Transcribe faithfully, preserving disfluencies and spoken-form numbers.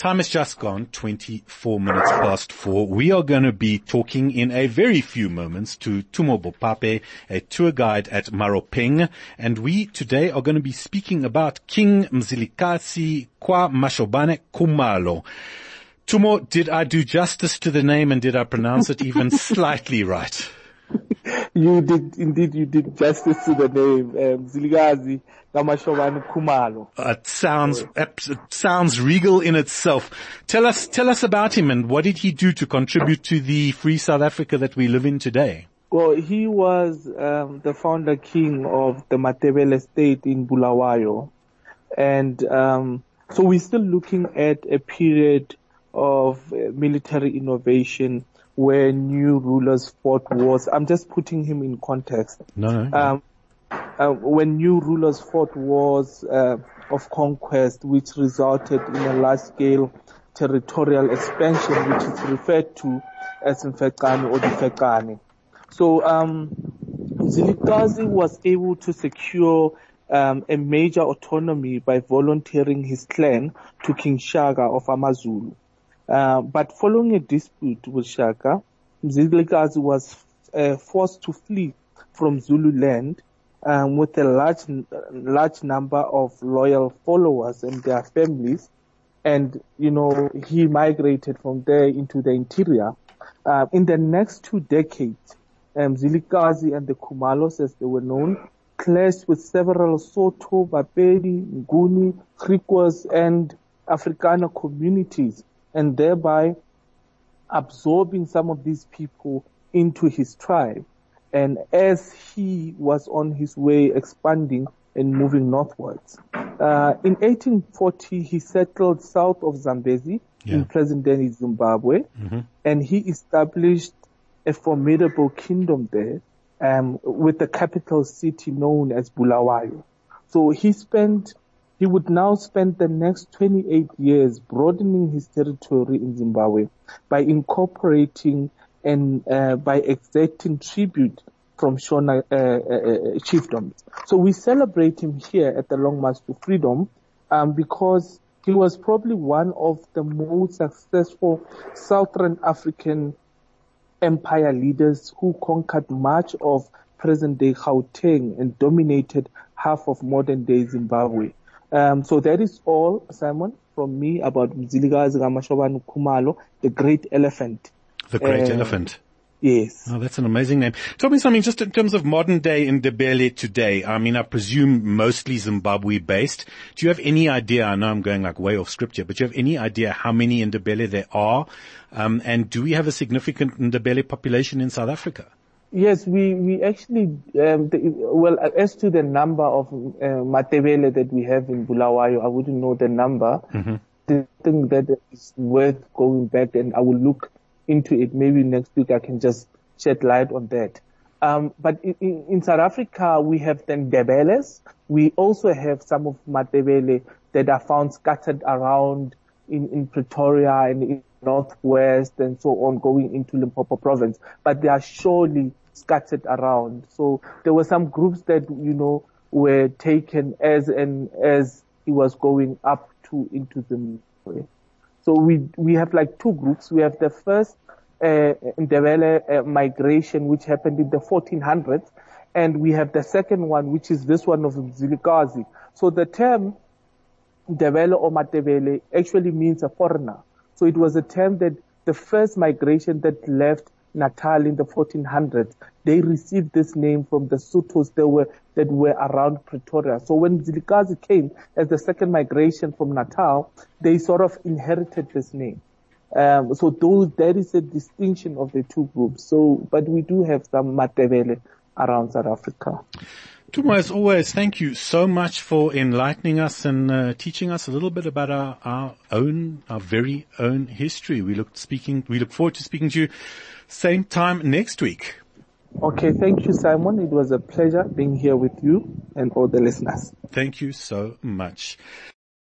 Time has just gone twenty-four minutes past four. We are going to be talking in a very few moments to Tumo Bopape, a tour guide at Maropeng. And we today are going to be speaking about King Mzilikazi Kwa Mashobane Khumalo. Tumo, did I do justice to the name and did I pronounce it even slightly right? You did, indeed, you did justice to the name, um, Mzilikazi Kwa Mashobane Khumalo. It sounds, it sounds regal in itself. Tell us, tell us about him and what did he do to contribute to the free South Africa that we live in today? Well, he was um, the founder king of the Matebele state in Bulawayo. And um, so we're still looking at a period of uh, military innovation where new rulers fought wars. I'm just putting him in context. No, no. no. Um, uh, when new rulers fought wars uh, of conquest, which resulted in a large-scale territorial expansion, which is referred to as Mfecane or the Fekane. So um, Mzilikazi was able to secure um, a major autonomy by volunteering his clan to King Shaka of Amazulu. Uh, but following a dispute with Shaka, Mzilikazi was uh, forced to flee from Zulu land um, with a large, large number of loyal followers and their families. And, you know, he migrated from there into the interior. Uh, in the next two decades, um, Mzilikazi and the Khumalos, as they were known, clashed with several Sotho, Bapedi, Nguni, Griquas, and Afrikaner communities, and thereby absorbing some of these people into his tribe. And as he was on his way expanding and moving northwards, uh, in eighteen forty he settled south of Zambezi yeah. in present-day Zimbabwe, mm-hmm. and he established a formidable kingdom there, um, with the capital city known as Bulawayo. So he spent He would now spend the next twenty-eight years broadening his territory in Zimbabwe by incorporating and uh, by exacting tribute from Shona uh, uh, chiefdoms. So we celebrate him here at the Long March to Freedom um, because he was probably one of the most successful Southern African empire leaders who conquered much of present-day Gauteng and dominated half of modern-day Zimbabwe. Um, so that is all, Simon, from me about Mzilikazi Kwa Mashobane Khumalo, the great elephant. The great uh, elephant. Yes. Oh, that's an amazing name. Tell me something just in terms of modern day Ndebele today. I mean, I presume mostly Zimbabwe based. Do you have any idea? I know I'm going like way off script here, but do you have any idea how many Ndebele there are? Um, and do we have a significant Ndebele population in South Africa? Yes, we, we actually, um, the, well, as to the number of uh, Matebele that we have in Bulawayo, I wouldn't know the number. Mm-hmm. The thing that is worth going back, and I will look into it. Maybe next week I can just shed light on that. Um, but in, in South Africa, we have the Ndebeles. We also have some of Matebele that are found scattered around in, in Pretoria and in Northwest and so on, going into Limpopo province. But they are surely scattered around. So there were some groups that, you know, were taken as and as he was going up to into the. So we we have like two groups. We have the first uh, Ndebele uh, migration, which happened in the fourteen hundreds, and we have the second one, which is this one of Mzilikazi. So the term Ndebele or Matebele actually means a foreigner. So it was a term that the first migration that left Natal in the fourteen hundreds, they received this name from the Sothos that were, that were around Pretoria. So when Mzilikazi came as the second migration from Natal, they sort of inherited this name. Um, so those, that is a distinction of the two groups. So, but we do have some Matebele around South Africa. Tumo, as always, thank you so much for enlightening us and uh, teaching us a little bit about our, our own, our very own history. We look speaking, we look forward to speaking to you same time next week. Okay, thank you, Simon. It was a pleasure being here with you and all the listeners. Thank you so much.